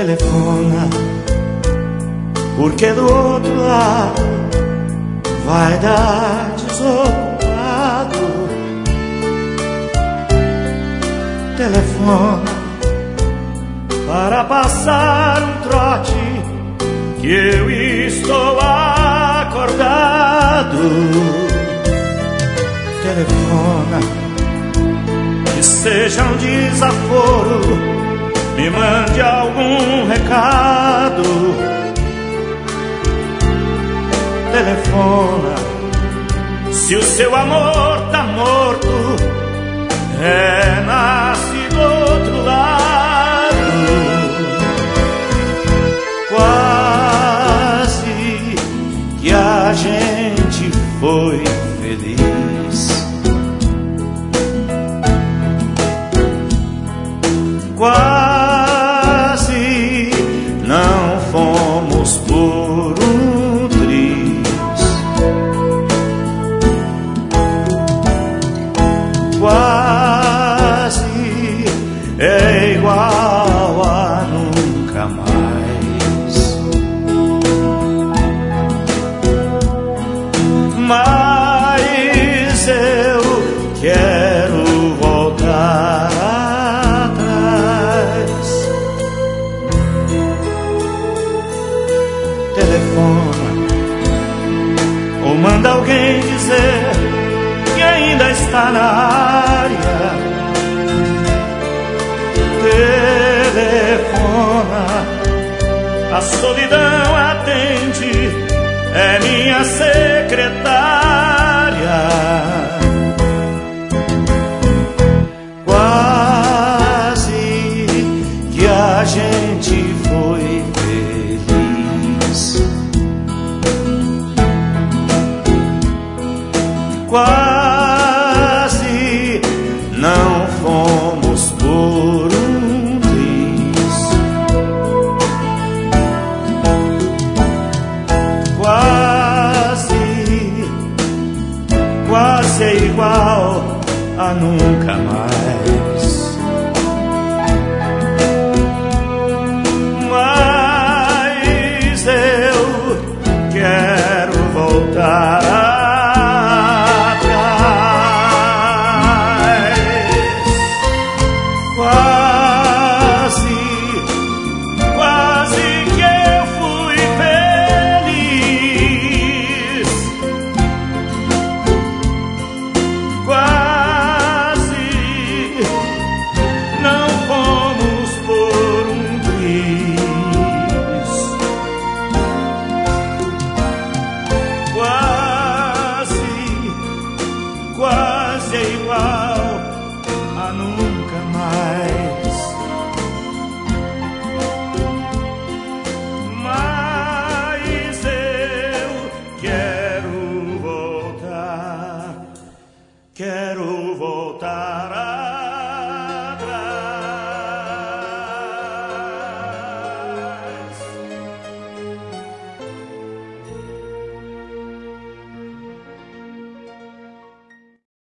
telefona, porque do outro lado vai dar desocupado. Telefona para passar um trote, que eu estou acordado. Telefona, que seja um desaforo, me mande algum recado. Telefona, se o seu amor tá morto, renasce do outro lado. Quase que a gente foi feliz, quase não fomos por um triz, quase é igual a nunca mais. Mas eu quero voltar atrás. Telefona ou manda alguém dizer que ainda está na área. Telefona, a solidão atende, é minha secretária. Quase que a gente foi feliz, quase não fomos por um triz, quase é igual a nunca mais.